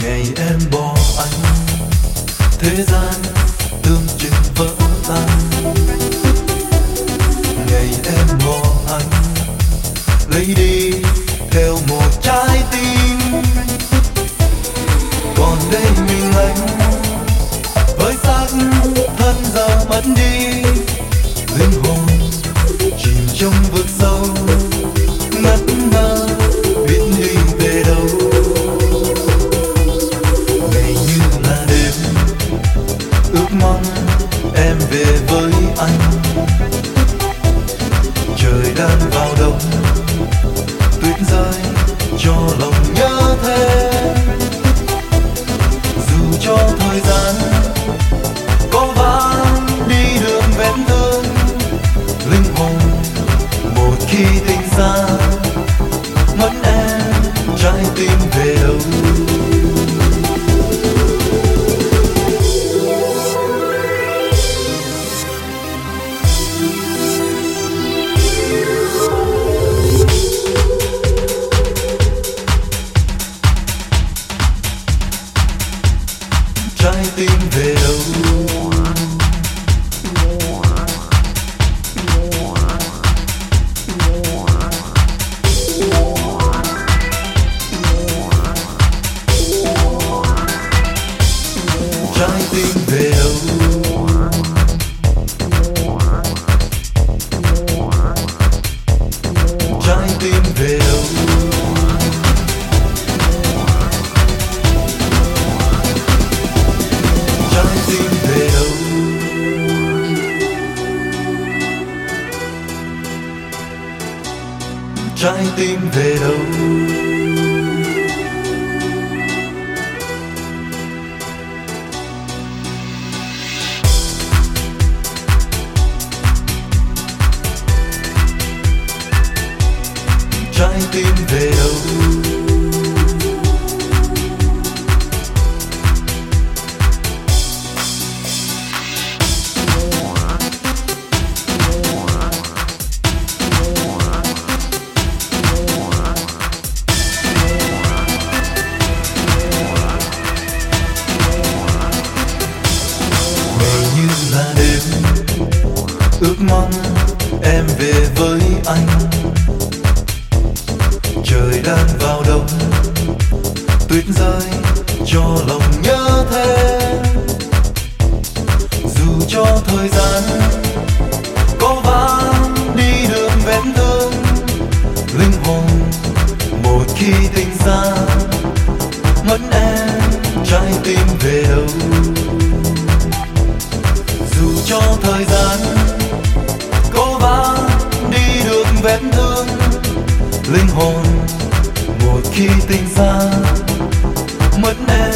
ngày em bỏ anh, thế gian tương chừng vỡ tan. Ngày em bỏ anh, lấy đi theo một trái tim. Còn đây mình anh với xác thân giờ mất đi, linh hồn chìm trong vực sâu ngất ngơ biết đi về đâu. Ngày như là đêm ước mong em về với anh, trời đang vào đông tuyết rơi cho lòng nhớ thêm. Dù cho thời gian có vãn đi đường vết thương, linh hồn một khi tình xa mất em, trái tim về đâu. Trái tim về đâu. Trái tim về đâu. Trái tim về đâu. Trái tim về đâu. Trái tim về đâu. Trái tim về đâu. Ngày như là đêm ước mong em về với anh, trời đang vào đông tuyết rơi cho lòng nhớ thêm. Dù cho thời gian có vãn đi đường vết thương, linh hồn một khi tình xa mất em, trái tim về đâu. Dù cho thời gian có vãn đi đường vết thương, linh hồn một khi tình xa mất em,